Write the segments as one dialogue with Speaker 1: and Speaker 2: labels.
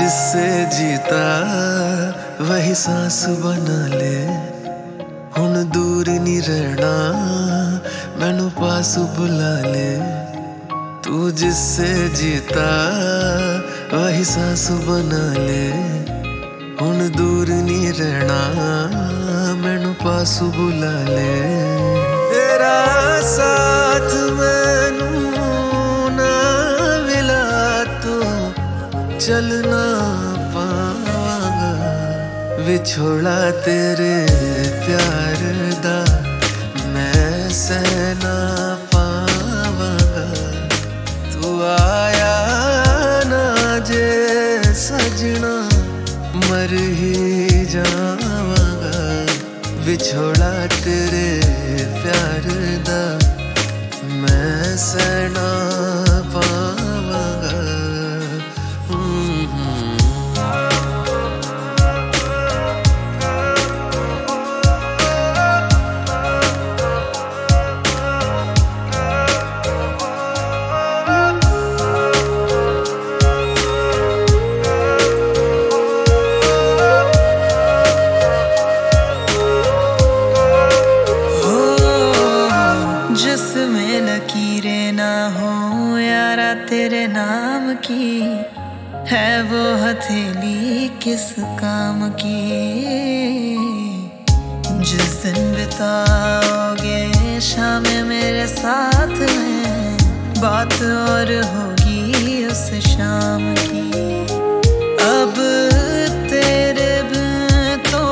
Speaker 1: जिससे जीता वही सांस बना ले, हुण दूर नहीं रहना मैनू पास बुला ले। तू जिससे जीता वही सांस बना ले, हुण दूर नहीं रहना मैनू पास बुला ले। तेरा साथ मैनू ना मिला तो चलना पावांगा, विछोड़ा तेरे प्यार दा मैं सहना पावांगा। तू आया ना जे सजना मर ही जावांगा, विछोड़ा तेरे प्यार दा मैं सहना पावांगा।
Speaker 2: जिसमें लकीरें ना हो यारा तेरे नाम की, है वो हथेली किस काम की। जिस दिन बिताओगे शाम मेरे साथ में, बात और होगी उस शाम की। अब तेरे बिन तो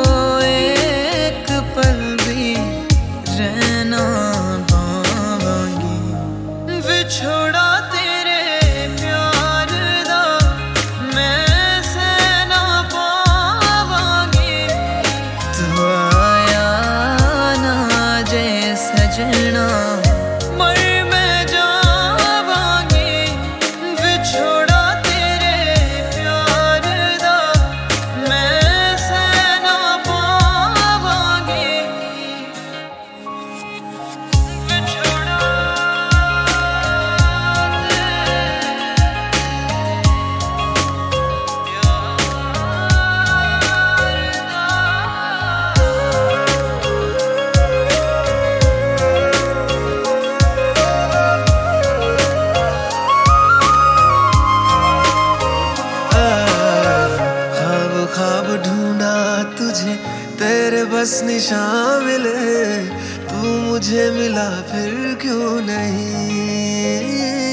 Speaker 2: एक पल भी रहना छोड़ा तेरे प्यार दा मैं सहना पावांगी। तू आया ना जे सजना मर मैं जावांगी, विछोड़ा तेरे प्यार दा मैं सहना पावांगी।
Speaker 1: ख्वाब ढूंढा तुझे तेरे बस निशान मिले, तू मुझे मिला फिर क्यों नहीं।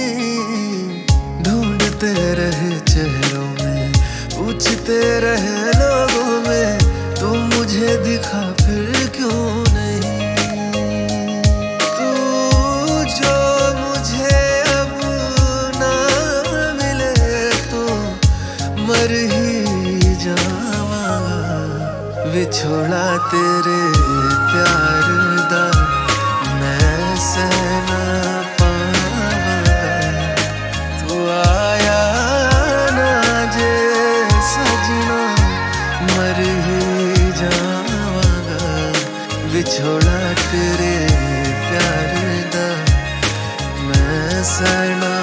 Speaker 1: ढूंढते रहे चेहरों में, पूछते रहे लोगों में, तू मुझे दिखा फिर क्यों नहीं। तू जो मुझे अब ना मिले तो मर ही विछोड़ा तेरे प्यार दा मैं सहना पावांगा। तू आया ना जे सजना मर ही जावांगा, विछोड़ा तेरे प्यार दा मैं सहना